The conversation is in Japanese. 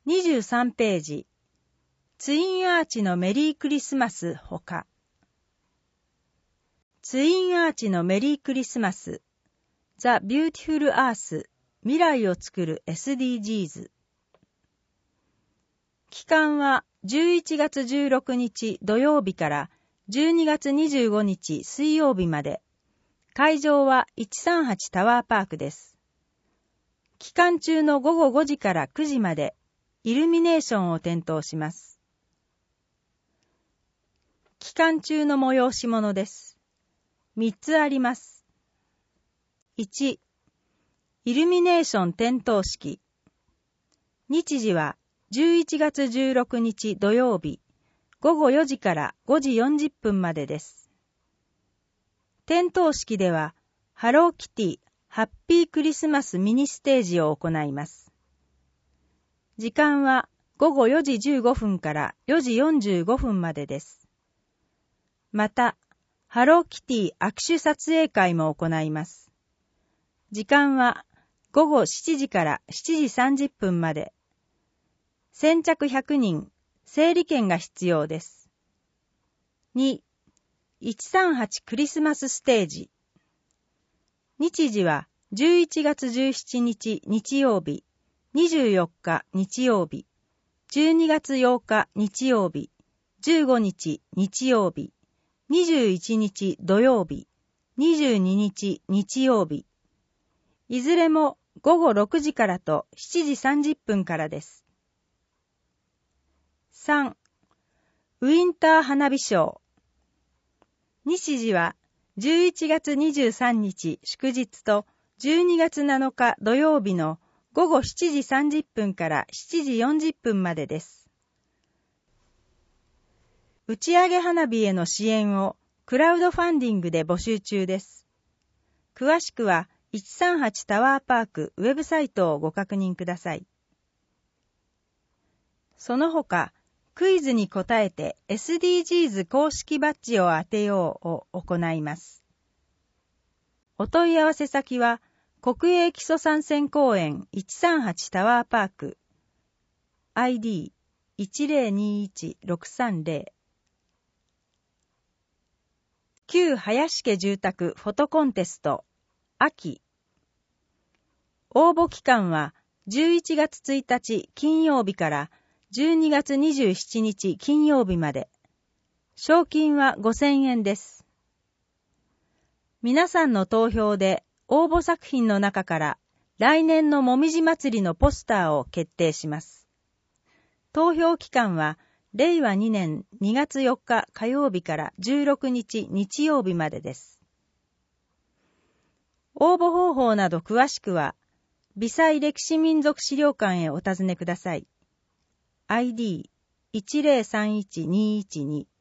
23ページ、ツインアーチのメリークリスマスほか。ツインアーチのメリークリスマス、ザ・ビューティフル・アース、未来を作る SDGs。期間は11月16日土曜日から12月25日水曜日まで。会場は138タワーパークです。期間中の午後5時から9時までイルミネーションを点灯します。期間中の催し物です。3つあります。1、イルミネーション点灯式。日時は11月16日土曜日、午後4時から5時40分までです。点灯式では、ハローキティ、ハッピークリスマスミニステージを行います。時間は午後4時15分から4時45分までです。また、ハローキティ握手撮影会も行います。時間は午後7時から7時30分まで。先着100人、整理券が必要です。2、138クリスマスステージ。日時は11月17日日曜日、24日日曜日、12月8日日曜日、15日日曜日、21日土曜日、22日日曜日。いずれも午後6時からと7時30分からです。3. ウィンター花火ショー。日時は11月23日祝日と12月7日土曜日の午後7時30分から7時40分までです。打ち上げ花火への支援をクラウドファンディングで募集中です。詳しくは138タワーパークウェブサイトをご確認ください。その他、クイズに答えて SDGs 公式バッジを当てようを行います。お問い合わせ先は、国営基礎山線公園138タワーパーク ID1021-630 旧林家住宅フォトコンテスト秋。応募期間は11月1日金曜日から12月27日金曜日まで。賞金は5000円です。皆さんの投票で応募作品の中から来年のもみじ祭りのポスターを決定します。投票期間は令和2年2月4日火曜日から16日日曜日までです。応募方法など詳しくは、微細歴史民族資料館へお尋ねください。ID1031-212